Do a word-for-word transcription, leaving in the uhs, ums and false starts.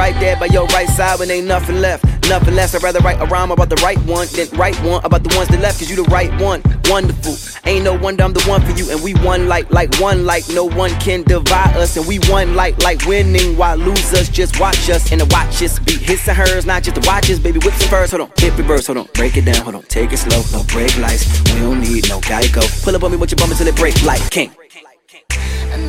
right there by your right side when ain't nothing left. Nothing less, I'd rather write a rhyme about the right one than write one about the ones that left, cause you the right one. Wonderful, ain't no wonder I'm the one for you. And we one like, like one like, no one can divide us. And we one like, like winning while losers just watch us. And the watches beat his and hers, not just the watches. Baby, whips and furs, hold on, hip reverse, hold on, break it down, hold on, take it slow, no brake lights, we don't need no Geico. Pull up on me with your bum until it break like king. I